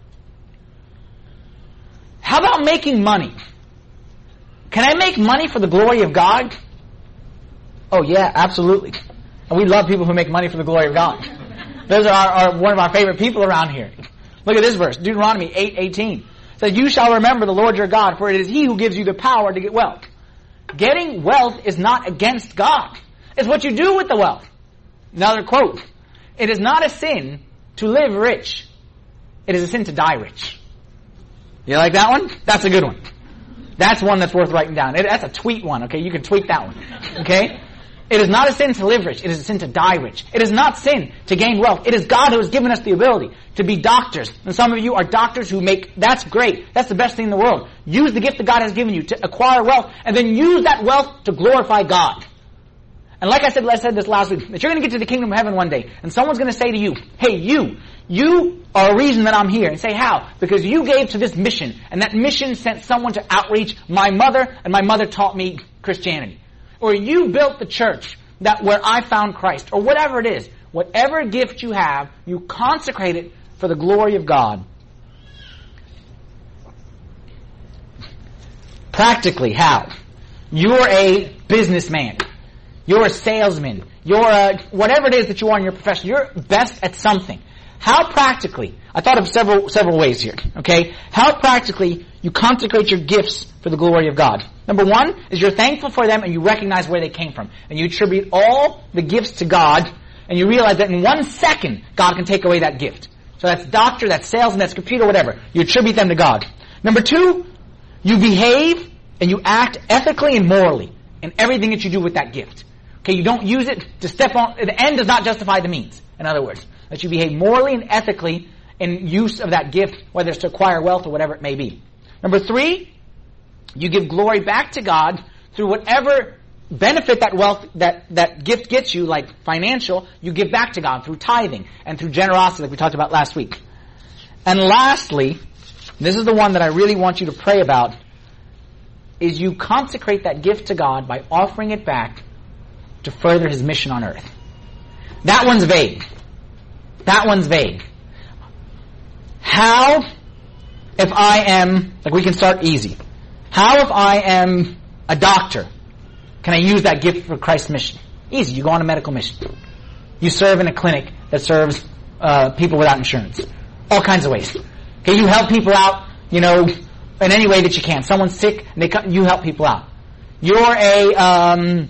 How about making money? Can I make money for the glory of God? Oh yeah, absolutely. And we love people who make money for the glory of God. Those are, our, are one of our favorite people around here. Look at this verse, Deuteronomy eight eighteen. It says, you shall remember the Lord your God, for it is He who gives you the power to get wealth. Getting wealth is not against God. It's what you do with the wealth. Another quote. It is not a sin to live rich. It is a sin to die rich. You like that one? That's a good one. That's one that's worth writing down. It, that's a tweet one, okay? You can tweet that one. Okay? It is not a sin to live rich. It is a sin to die rich. It is not sin to gain wealth. It is God who has given us the ability to be doctors. And some of you are doctors who make, that's great. That's the best thing in the world. Use the gift that God has given you to acquire wealth, and then use that wealth to glorify God. And like I said, I said this last week, that you're going to get to the kingdom of heaven one day, and someone's going to say to you, hey, you, you are a reason that I'm here. And say, how? Because you gave to this mission, and that mission sent someone to outreach my mother, and my mother taught me Christianity. Or you built the church that where I found Christ, or whatever it is. Whatever gift you have, you consecrate it for the glory of God. Practically, how? You're a businessman. You're a salesman. You're a, whatever it is that you are in your profession, you're best at something. How practically, I thought of several, several ways here, okay? How practically you consecrate your gifts for the glory of God. Number one is you're thankful for them and you recognize where they came from. And you attribute all the gifts to God, and you realize that in one second, God can take away that gift. So that's doctor, that's salesman, that's computer, whatever. You attribute them to God. Number two, you behave and you act ethically and morally in everything that you do with that gift. Okay, you don't use it to step on, the end does not justify the means. In other words, that you behave morally and ethically in use of that gift, whether it's to acquire wealth or whatever it may be. Number three, you give glory back to God through whatever benefit that wealth, that, that gift gets you, like financial, you give back to God through tithing and through generosity, like we talked about last week. And lastly, this is the one that I really want you to pray about, is you consecrate that gift to God by offering it back to further His mission on earth. That one's vague. That one's vague. How, if I am, like we can start easy. How, if I am a doctor, can I use that gift for Christ's mission? Easy. You go on a medical mission. You serve in a clinic that serves uh, people without insurance. All kinds of ways. Okay, you help people out, you know, in any way that you can. Someone's sick, and they come, you help people out. You're a, um,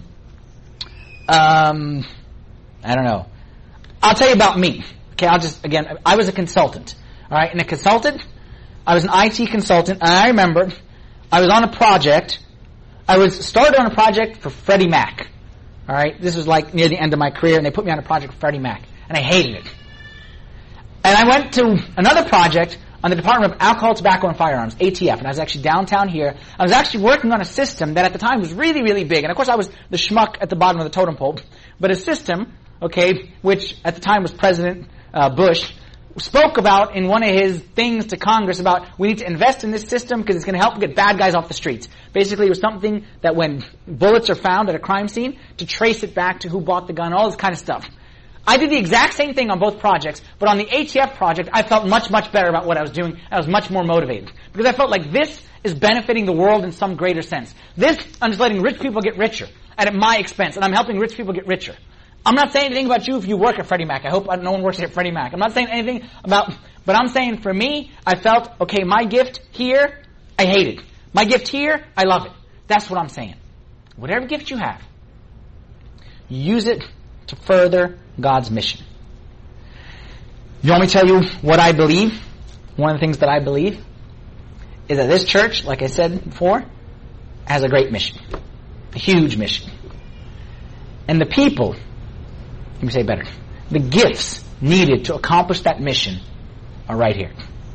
um, I don't know. I'll tell you about me. Okay, I'll just, again, I was a consultant. Alright, and a consultant, I was an I T consultant, and I remember I was on a project, I was started on a project for Freddie Mac. Alright, this was like near the end of my career, and they put me on a project for Freddie Mac, and I hated it. And I went to another project on the Department of Alcohol, Tobacco, and Firearms, A T F, and I was actually downtown here. I was actually working on a system that at the time was really, really big, and of course I was the schmuck at the bottom of the totem pole, but a system, okay, which at the time was President uh, Bush, spoke about in one of his things to Congress about we need to invest in this system because it's going to help get bad guys off the streets. Basically, it was something that when bullets are found at a crime scene, to trace it back to who bought the gun, all this kind of stuff. I did the exact same thing on both projects, but on the A T F project, I felt much, much better about what I was doing. I was much more motivated. Because I felt like this is benefiting the world in some greater sense. This, I'm just letting rich people get richer, and at my expense, and I'm helping rich people get richer. I'm not saying anything about you if you work at Freddie Mac. I hope no one works at Freddie Mac. I'm not saying anything about, but I'm saying for me, I felt, okay, my gift here, I hate it. My gift here, I love it. That's what I'm saying. Whatever gift you have, use it to further God's mission. You want me to tell you what I believe? One of the things that I believe is that this church, like I said before, has a great mission. A huge mission. And the people, let me say it better, the gifts needed to accomplish that mission are right here.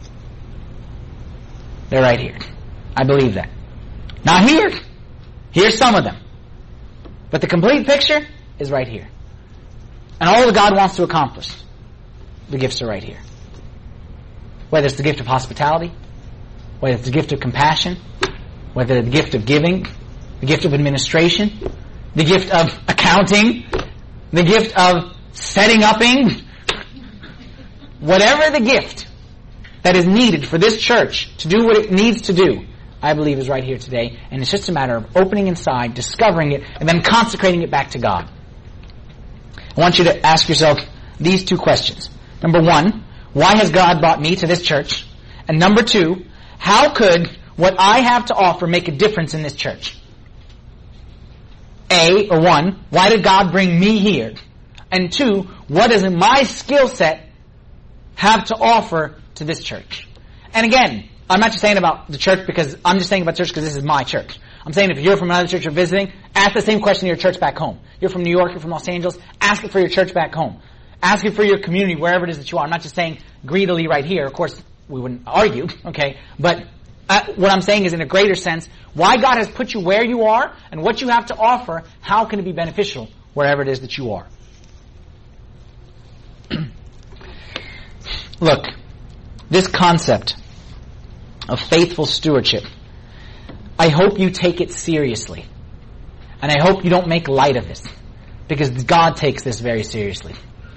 They're right here. I believe that. Not here. Here's some of them. But the complete picture is right here. And all that God wants to accomplish, the gifts are right here. Whether it's the gift of hospitality, whether it's the gift of compassion, whether it's the gift of giving, the gift of administration, the gift of accounting, the gift of setting upping, whatever the gift that is needed for this church to do what it needs to do, I believe, is right here today. And it's just a matter of opening inside, discovering it, and then consecrating it back to God. I want you to ask yourself these two questions. Number one, why has God brought me to this church? And number two, how could what I have to offer make a difference in this church? A, or one, why did God bring me here? And two, what does my skill set have to offer to this church? And again, I'm not just saying about the church because I'm just saying about church because this is my church. I'm saying if you're from another church you're visiting, ask the same question to your church back home. You're from New York, you're from Los Angeles, ask it for your church back home. Ask it for your community, wherever it is that you are. I'm not just saying greedily right here. Of course, we wouldn't argue, okay? But uh, what I'm saying is in a greater sense, why God has put you where you are and what you have to offer, how can it be beneficial wherever it is that you are? Look, this concept of faithful stewardship, I hope you take it seriously. And I hope you don't make light of this, because God takes this very seriously.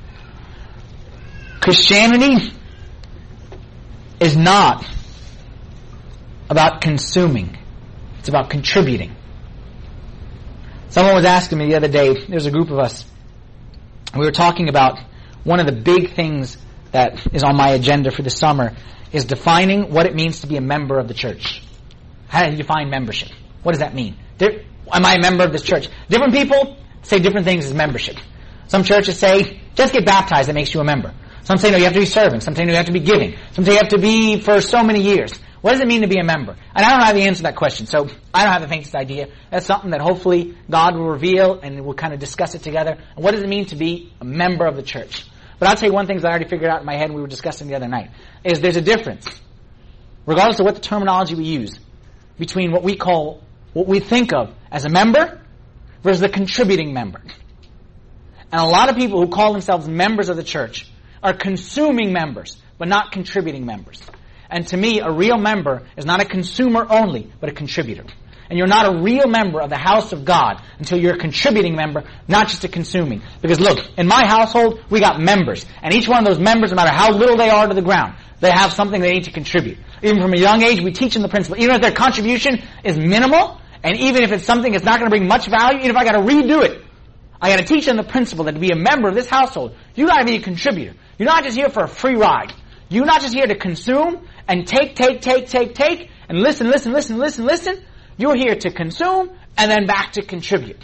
Christianity is not about consuming. It's about contributing. Someone was asking me the other day, there's a group of us, and we were talking about one of the big things that is on my agenda for the summer is defining what it means to be a member of the church. How do you define membership? What does that mean? There, am I a member of this church? Different people say different things as membership. Some churches say, just get baptized, that makes you a member. Some say, no, you have to be serving. Some say, no, you have to be giving. Some say, you have to be for so many years. What does it mean to be a member? And I don't have the answer to that question, so I don't have the faintest idea. That's something that hopefully God will reveal, and we'll kind of discuss it together. And what does it mean to be a member of the church? But I'll tell you one thing that I already figured out in my head and we were discussing the other night, is there's a difference, regardless of what the terminology we use, between what we call, what we think of as a member versus a contributing member. And a lot of people who call themselves members of the church are consuming members, but not contributing members. And to me, a real member is not a consumer only, but a contributor. And you're not a real member of the house of God until you're a contributing member, not just a consuming. Because look, in my household, we got members. And each one of those members, no matter how little they are to the ground, they have something they need to contribute. Even from a young age, we teach them the principle. Even if their contribution is minimal, and even if it's something that's not going to bring much value, even if I got to redo it, I got to teach them the principle that to be a member of this household, you got to be a contributor. You're not just here for a free ride. You're not just here to consume and take, take, take, take, take, and listen, listen, listen, listen, listen. You're here to consume and then back to contribute.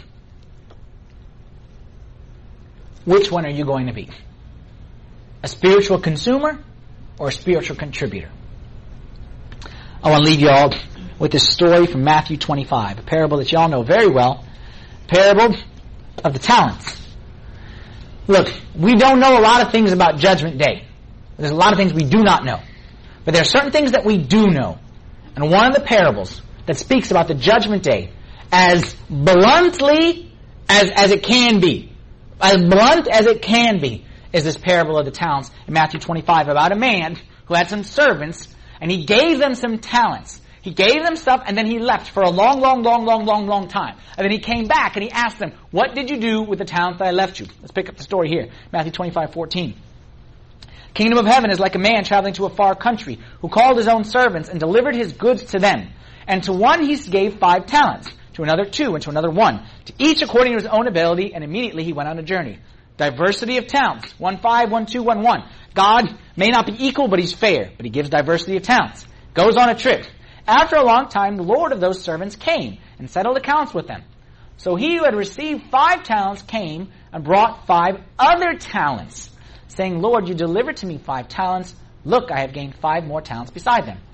Which one are you going to be? A spiritual consumer or a spiritual contributor? I want to leave you all with this story from Matthew twenty-five, a parable that you all know very well, parable of the talents. Look, we don't know a lot of things about Judgment Day. There's a lot of things we do not know. But there are certain things that we do know. And one of the parables that speaks about the Judgment Day as bluntly as, as it can be, as blunt as it can be, is this parable of the talents in Matthew twenty-five about a man who had some servants and he gave them some talents. He gave them stuff and then he left for a long, long, long, long, long, long time. And then he came back and he asked them, what did you do with the talent that I left you? Let's pick up the story here. Matthew twenty-five fourteen. Kingdom of heaven is like a man traveling to a far country who called his own servants and delivered his goods to them. And to one he gave five talents, to another two, and to another one, to each according to his own ability, and immediately he went on a journey. Diversity of talents. One five, one two, one one. God may not be equal, but he's fair, but he gives diversity of talents. Goes on a trip. After a long time, the Lord of those servants came and settled accounts with them. So he who had received five talents came and brought five other talents, saying, Lord, you delivered to me five talents. Look, I have gained five more talents beside them.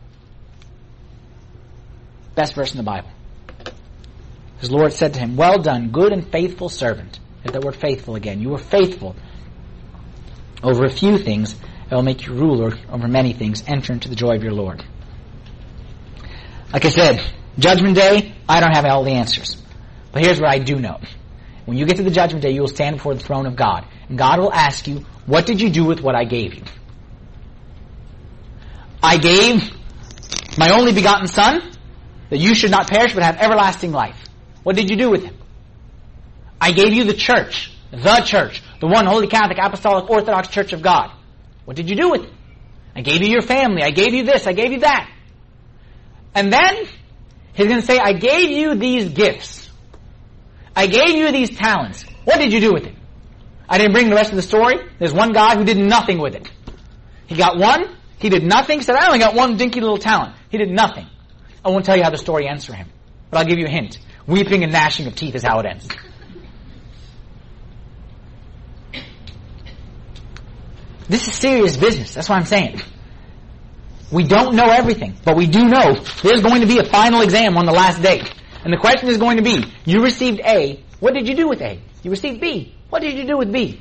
Best verse in the Bible. His Lord said to him, well done, good and faithful servant. There's that word faithful again. You were faithful over a few things. I will make you ruler over many things. Enter into the joy of your Lord. Like I said, Judgment Day, I don't have all the answers. But here's what I do know. When you get to the Judgment Day, you will stand before the throne of God. And God will ask you, what did you do with what I gave you? I gave my only begotten Son, that you should not perish but have everlasting life. What did you do with him? I gave you the church, the church, the one Holy Catholic Apostolic Orthodox Church of God. What did you do with it? I gave you your family. I gave you this. I gave you that. And then He's going to say, I gave you these gifts. I gave you these talents. What did you do with it? I didn't bring the rest of the story. There's one guy who did nothing with it. He got one. He did nothing. He said, I only got one dinky little talent. He did nothing. I won't tell you how the story ends for him. But I'll give you a hint. Weeping and gnashing of teeth is how it ends. This is serious business. That's what I'm saying. We don't know everything, but we do know there's going to be a final exam on the last day. And the question is going to be, you received A, what did you do with A? You received B, what did you do with B?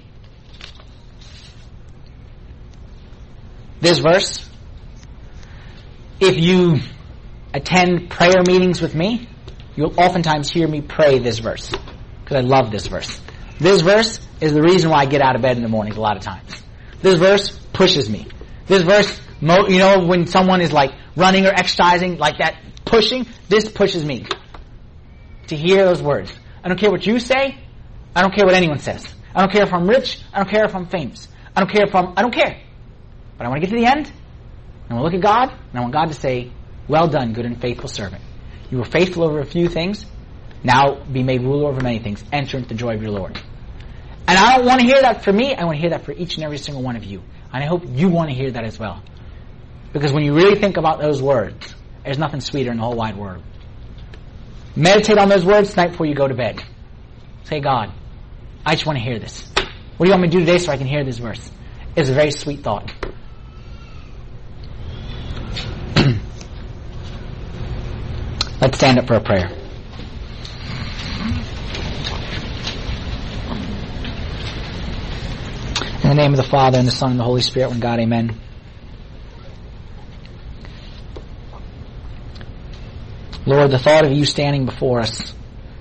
This verse, if you attend prayer meetings with me, you'll oftentimes hear me pray this verse, because I love this verse. This verse is the reason why I get out of bed in the mornings a lot of times. This verse pushes me. This verse, you know, when someone is like running or exercising like that, pushing, this pushes me to hear those words. I don't care what you say. I don't care what anyone says. I don't care if I'm rich. I don't care if I'm famous. I don't care if I'm, I don't care. But I want to get to the end, and I want to look at God, and I want God to say, well done, good and faithful servant. You were faithful over a few things. Now be made ruler over many things. Enter into the joy of your Lord. And I don't want to hear that for me. I want to hear that for each and every single one of you. And I hope you want to hear that as well. Because when you really think about those words, there's nothing sweeter in the whole wide world. Meditate on those words tonight before you go to bed. Say, God, I just want to hear this. What do you want me to do today so I can hear this verse? It's a very sweet thought. Let's stand up for a prayer. In the name of the Father, and the Son, and the Holy Spirit, one God, amen. Lord, the thought of you standing before us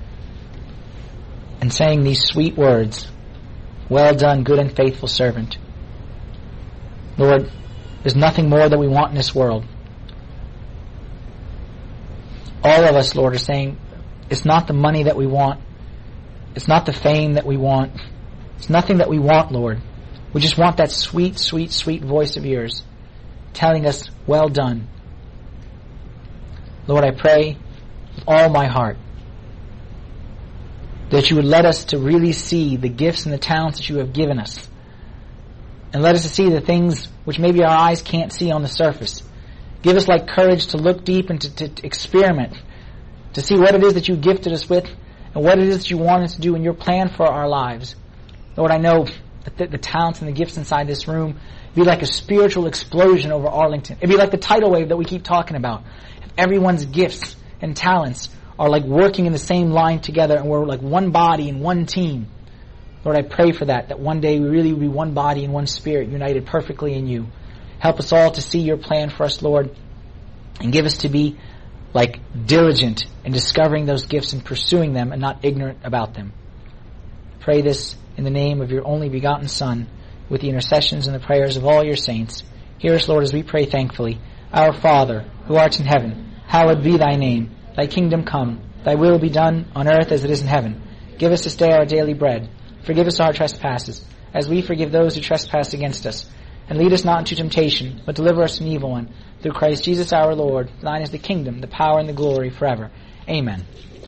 and saying these sweet words, well done, good and faithful servant. Lord, there's nothing more that we want in this world. All of us, Lord, are saying it's not the money that we want. It's not the fame that we want. It's nothing that we want, Lord. We just want that sweet, sweet, sweet voice of yours telling us, well done. Lord, I pray with all my heart that you would let us to really see the gifts and the talents that you have given us. And let us to see the things which maybe our eyes can't see on the surface. Give us like courage to look deep and to, to, to experiment, to see what it is that you gifted us with and what it is that you want us to do in your plan for our lives. Lord, I know that the, the talents and the gifts inside this room be like a spiritual explosion over Arlington. It'd be like the tidal wave that we keep talking about. If everyone's gifts and talents are like working in the same line together and we're like one body and one team. Lord, I pray for that, that one day we really will be one body and one spirit united perfectly in you. Help us all to see your plan for us, Lord, and give us to be like diligent in discovering those gifts and pursuing them and not ignorant about them. Pray this in the name of your only begotten Son, with the intercessions and the prayers of all your saints. Hear us, Lord, as we pray thankfully. Our Father, who art in heaven, hallowed be thy name. Thy kingdom come, thy will be done on earth as it is in heaven. Give us this day our daily bread. Forgive us our trespasses, as we forgive those who trespass against us. And lead us not into temptation, but deliver us from the evil one. Through Christ Jesus our Lord, thine is the kingdom, the power, and the glory forever. Amen.